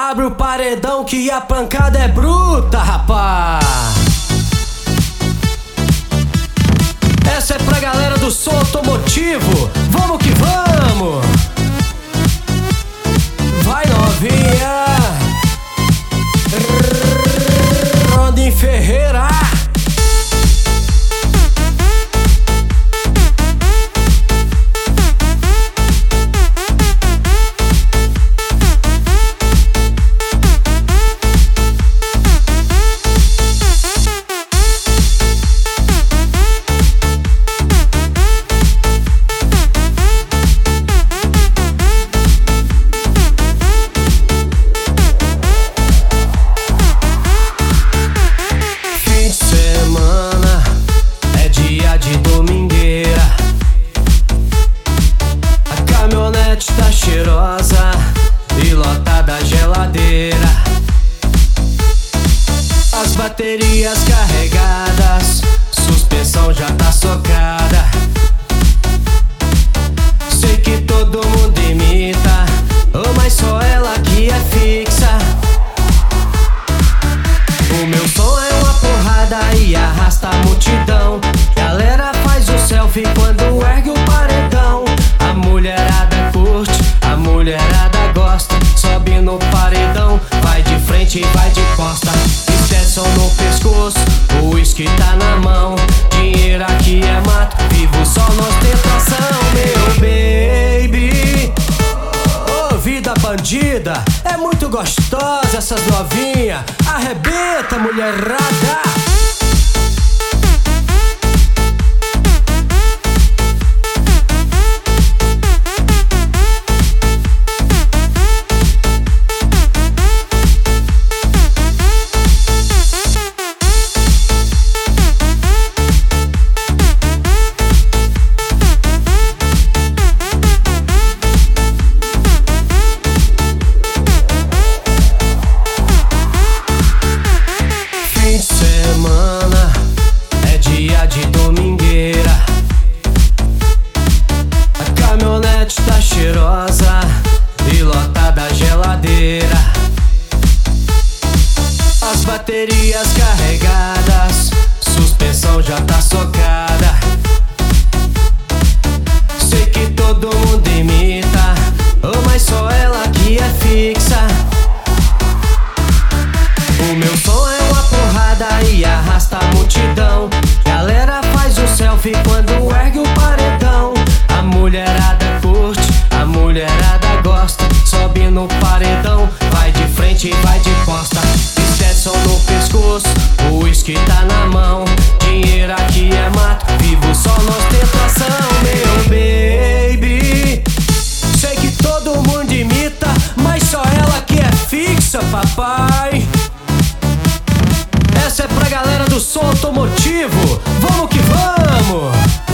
Abre o paredão que a pancada é bruta, rapaz. Essa é pra galera do som automotivo. Vamos que vamos. Vai novinha, Rodin Ferreira. Tá cheirosa e lotada a geladeira. As baterias carregadas, suspensão já tá socada. Sei que todo mundo imita, oh, mas só ela que é fixa. O meu som é uma porrada e arrasta a multidão. Galera faz o selfie quando ergue o paredão. A mulherada curte, a mulherada gosta. Sobe no paredão, vai de frente e vai de costa. Stetson no pescoço, o uísque tá na mão. Dinheiro aqui é mato, vivo só na ostentação. Meu baby, oh, vida bandida, é muito gostosa essas novinhas. Arrebenta, mulherada. Semana é dia de domingueira. A caminhonete tá cheirosa e lotada a geladeira. As baterias carregadas, suspensão já tá socada. Sei que todo mundo imita, oh, mas só ela que é fixa. O meu som é uma porrada e arrasta a multidão. Galera faz o selfie quando ergue o paredão. A mulherada curte, a mulherada gosta. Sobe no paredão, vai de frente e vai de costa. Stetson no pescoço, o uísque tá na mão. Dinheiro aqui é mato, vivo só na ostentação. Meu baby, sei que todo mundo imita, mas só ela que é fixa, papai. Essa é pra galera do som automotivo. Vamos que vamos.